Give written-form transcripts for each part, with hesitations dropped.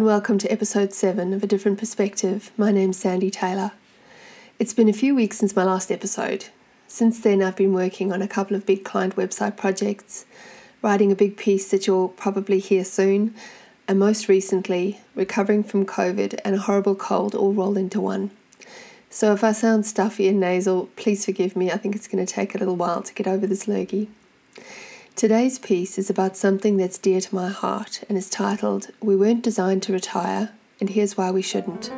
welcome to episode 7 of A Different Perspective. My name's Sandy Taylor. It's been a few weeks since my last episode. Since then, I've been working on a couple of big client website projects, writing a big piece that you'll probably hear soon, and most recently, recovering from COVID and a horrible cold all rolled into one. So if I sound stuffy and nasal, please forgive me. I think it's going to take a little while to get over this lurgy. Today's piece is about something that's dear to my heart and is titled, We Weren't Designed to Retire, and Here's Why We Shouldn't.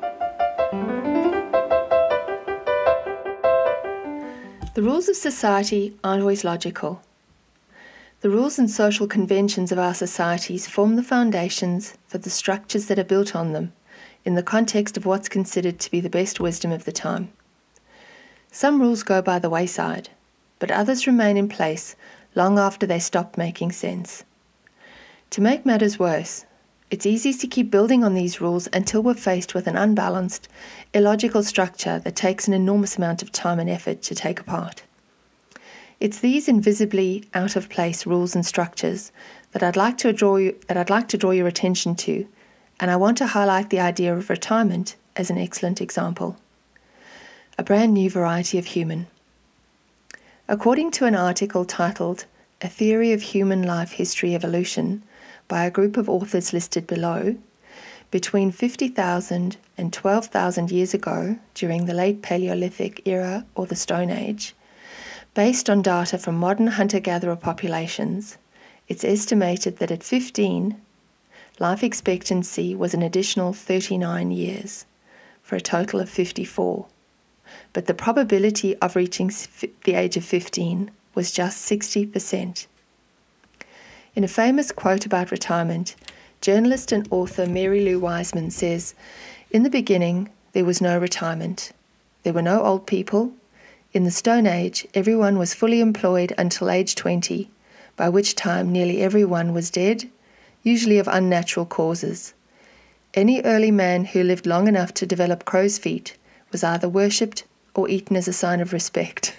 The rules of society aren't always logical. The rules and social conventions of our societies form the foundations for the structures that are built on them, in the context of what's considered to be the best wisdom of the time. Some rules go by the wayside, but others remain in place long after they stop making sense. To make matters worse, it's easy to keep building on these rules until we're faced with an unbalanced, illogical structure that takes an enormous amount of time and effort to take apart. It's these invisibly out-of-place rules and structures that I'd like to draw your attention to, and I want to highlight the idea of retirement as an excellent example. A brand new variety of human. According to an article titled A Theory of Human Life History Evolution by a group of authors listed below, between 50,000 and 12,000 years ago during the late Paleolithic era or the Stone Age, based on data from modern hunter-gatherer populations, it's estimated that at 15, life expectancy was an additional 39 years, for a total of 54. But the probability of reaching the age of 15 was just 60%. In a famous quote about retirement, journalist and author Mary Lou Wiseman says, "In the beginning, there was no retirement. There were no old people. In the Stone Age, everyone was fully employed until age 20, by which time nearly everyone was dead, usually of unnatural causes. Any early man who lived long enough to develop crow's feet was either worshipped or eaten as a sign of respect."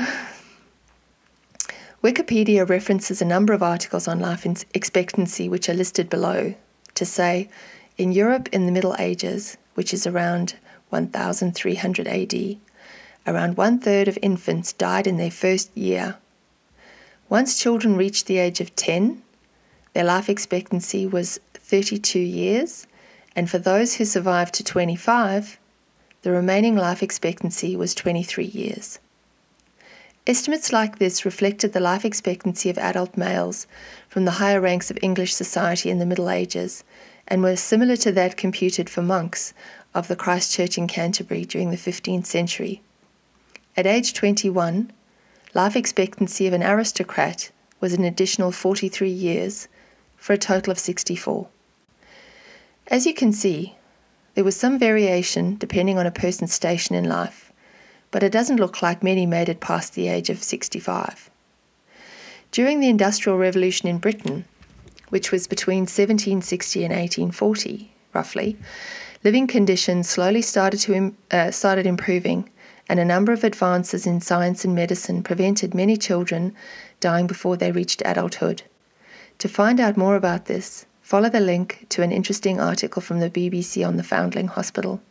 Wikipedia references a number of articles on life expectancy which are listed below to say, in Europe in the Middle Ages, which is around 1300 AD, around 1/3 of infants died in their first year. Once children reached the age of 10, their life expectancy was 32 years, and for those who survived to 25, the remaining life expectancy was 23 years. Estimates like this reflected the life expectancy of adult males from the higher ranks of English society in the Middle Ages and were similar to that computed for monks of the Christ Church in Canterbury during the 15th century. At age 21, life expectancy of an aristocrat was an additional 43 years, for a total of 64. As you can see, there was some variation depending on a person's station in life, but it doesn't look like many made it past the age of 65. During the Industrial Revolution in Britain, which was between 1760 and 1840, roughly, living conditions slowly started improving, and a number of advances in science and medicine prevented many children dying before they reached adulthood. To find out more about this, follow the link to an interesting article from the BBC on the Foundling Hospital.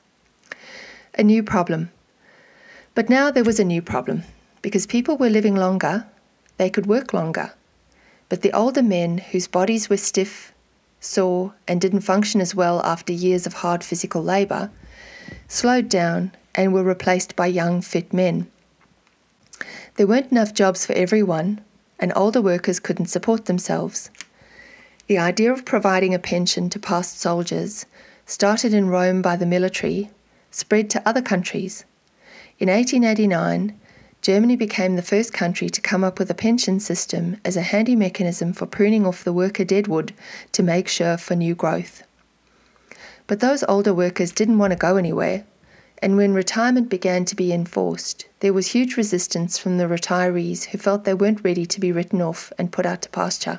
A new problem. But now there was a new problem. Because people were living longer, they could work longer. But the older men whose bodies were stiff, sore, and didn't function as well after years of hard physical labour, slowed down and were replaced by young, fit men. There weren't enough jobs for everyone, and older workers couldn't support themselves. The idea of providing a pension to past soldiers, started in Rome by the military, spread to other countries. In 1889, Germany became the first country to come up with a pension system as a handy mechanism for pruning off the worker deadwood to make sure for new growth. But those older workers didn't want to go anywhere, and when retirement began to be enforced, there was huge resistance from the retirees who felt they weren't ready to be written off and put out to pasture.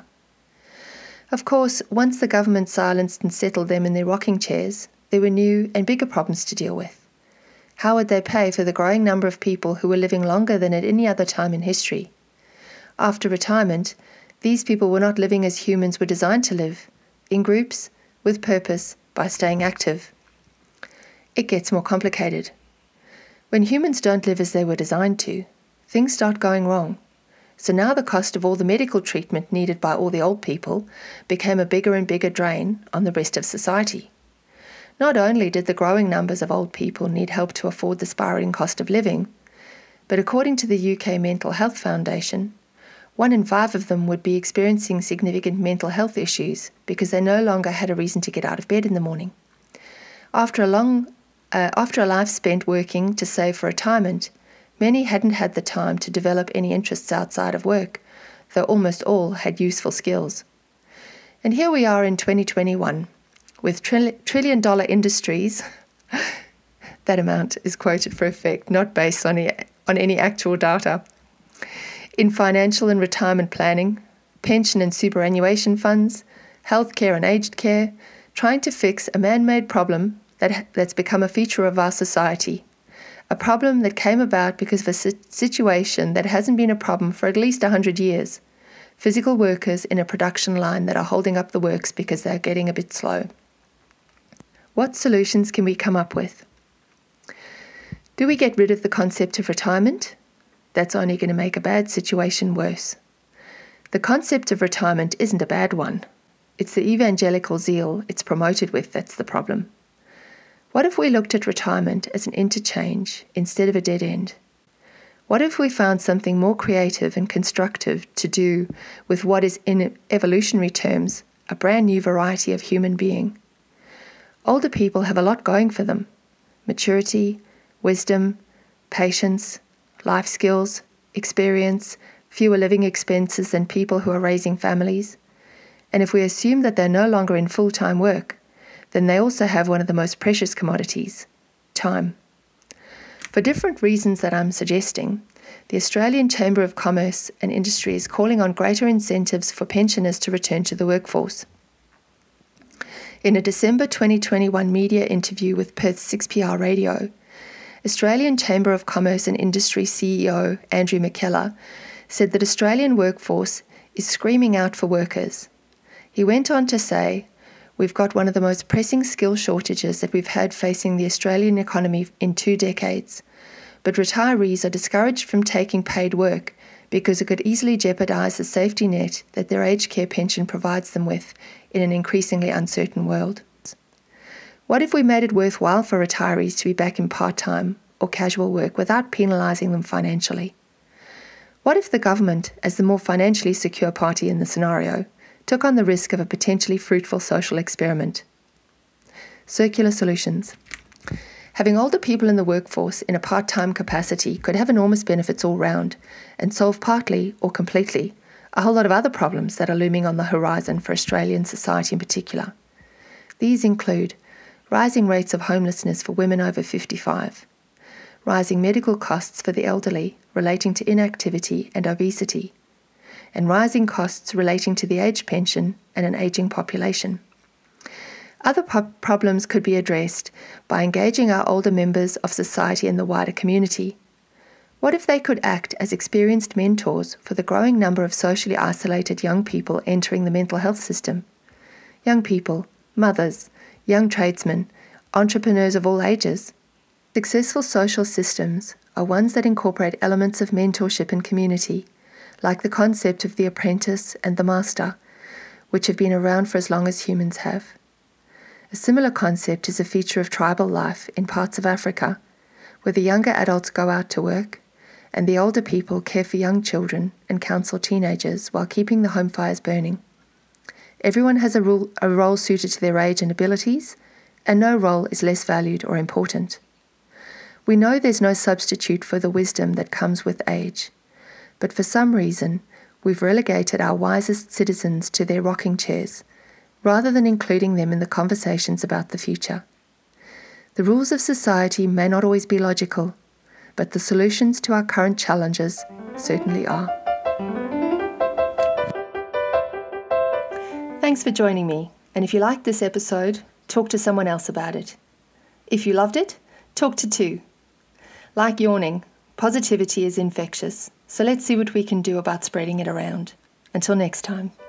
Of course, once the government silenced and settled them in their rocking chairs, there were new and bigger problems to deal with. How would they pay for the growing number of people who were living longer than at any other time in history? After retirement, these people were not living as humans were designed to live, in groups, with purpose, by staying active. It gets more complicated. When humans don't live as they were designed to, things start going wrong. So now the cost of all the medical treatment needed by all the old people became a bigger and bigger drain on the rest of society. Not only did the growing numbers of old people need help to afford the spiralling cost of living, but according to the UK Mental Health Foundation, 1 in 5 of them would be experiencing significant mental health issues because they no longer had a reason to get out of bed in the morning. After a life spent working to save for retirement, many hadn't had the time to develop any interests outside of work, though almost all had useful skills. And here we are in 2021, with trillion-dollar industries. That amount is quoted for effect, not based on any actual data. In financial and retirement planning, pension and superannuation funds, healthcare and aged care, trying to fix a man-made problem that's become a feature of our society. A problem that came about because of a situation that hasn't been a problem for at least 100 years. Physical workers in a production line that are holding up the works because they're getting a bit slow. What solutions can we come up with? Do we get rid of the concept of retirement? That's only going to make a bad situation worse. The concept of retirement isn't a bad one. It's the evangelical zeal it's promoted with that's the problem. What if we looked at retirement as an interchange instead of a dead end? What if we found something more creative and constructive to do with what is, in evolutionary terms, a brand new variety of human being? Older people have a lot going for them: maturity, wisdom, patience, life skills, experience, fewer living expenses than people who are raising families. And if we assume that they're no longer in full-time work, then they also have one of the most precious commodities: time. For different reasons that I'm suggesting, the Australian Chamber of Commerce and Industry is calling on greater incentives for pensioners to return to the workforce. In a December 2021 media interview with Perth's 6PR Radio, Australian Chamber of Commerce and Industry CEO Andrew McKellar said that Australian workforce is screaming out for workers. He went on to say, "We've got one of the most pressing skill shortages that we've had facing the Australian economy in 2 decades, but retirees are discouraged from taking paid work because it could easily jeopardise the safety net that their aged care pension provides them with in an increasingly uncertain world." What if we made it worthwhile for retirees to be back in part-time or casual work without penalising them financially? What if the government, as the more financially secure party in the scenario, took on the risk of a potentially fruitful social experiment? Circular solutions. Having older people in the workforce in a part-time capacity could have enormous benefits all round and solve partly or completely a whole lot of other problems that are looming on the horizon for Australian society in particular. These include rising rates of homelessness for women over 55, rising medical costs for the elderly relating to inactivity and obesity, and rising costs relating to the age pension and an ageing population. Other problems could be addressed by engaging our older members of society in the wider community. What if they could act as experienced mentors for the growing number of socially isolated young people entering the mental health system? Young people, mothers, young tradesmen, entrepreneurs of all ages. Successful social systems are ones that incorporate elements of mentorship and community, like the concept of the apprentice and the master, which have been around for as long as humans have. A similar concept is a feature of tribal life in parts of Africa, where the younger adults go out to work, and the older people care for young children and counsel teenagers while keeping the home fires burning. Everyone has a role suited to their age and abilities, and no role is less valued or important. We know there's no substitute for the wisdom that comes with age, but for some reason, we've relegated our wisest citizens to their rocking chairs, rather than including them in the conversations about the future. The rules of society may not always be logical, but the solutions to our current challenges certainly are. Thanks for joining me, and if you liked this episode, talk to someone else about it. If you loved it, talk to 2. Like yawning, positivity is infectious, so let's see what we can do about spreading it around. Until next time.